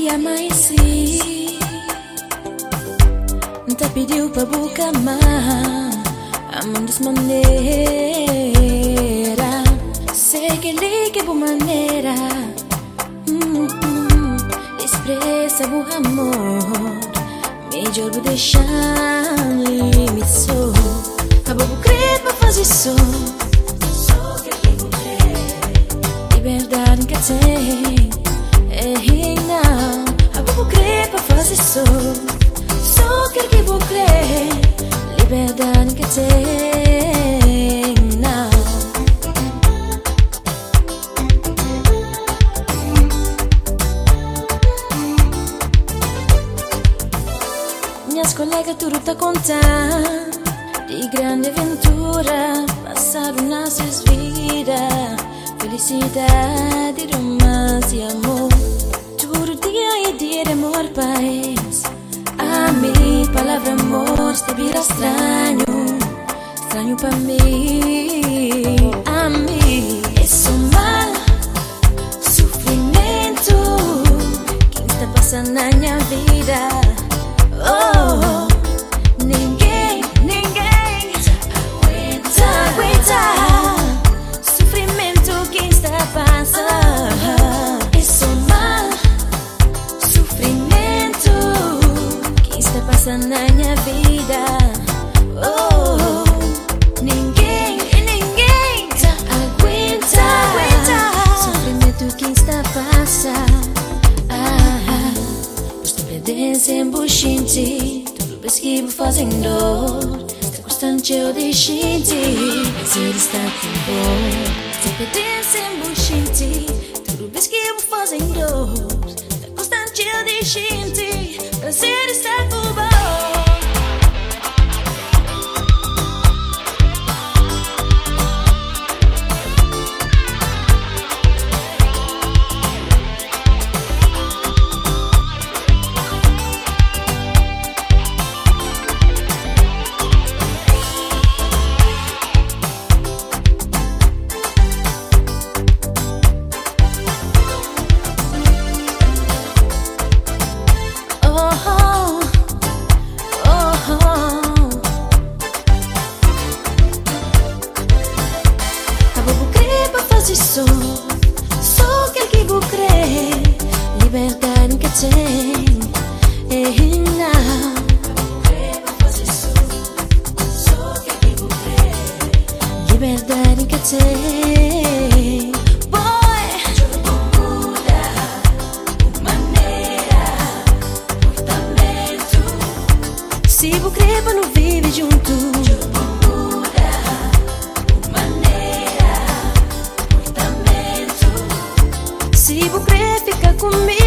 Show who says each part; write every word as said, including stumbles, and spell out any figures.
Speaker 1: dia amanheci, te pediu pra buscar mais amor de maneira. Sei que liga por maneira hum, hum, expressa o amor. Melhor vou deixar limite só. Acabou crer pra fazer só. Só que eu vou crer. Liberdade que tem é não. Acabou crer pra fazer só. Só que eu vou crer. Liberdade que tem não. Minhas colegas tudo tá contando de grande aventura, passaram nossas vidas, felicidade, romance e amor. Tudo dia e dia de amor, paz. A mim, palavra amor, te vira estranho, estranho pra mim. A mim, é só mal, sofrimento que está passando na minha vida. Oh, ninguém, ninguém aguenta, aguenta sofrimento que está passando. É só mal, sofrimento que está passando na minha vida. Oh, ninguém, ninguém aguenta, aguenta sofrimento que está passando. Sempre gente, tudo vez que vou fazendo, está constante eu deixo de prazer está tão bom. Sempre sempre gente, tudo vez que vou fazendo, está constante eu deixo de prazer está tão bom. Só, só que eu vou crer. Liberdade que tem é não. Só que eu vou crer. Liberdade que tem. Boy, muda maneira, comportamento. Se vou crer pra não viver junto. Se você fica comigo.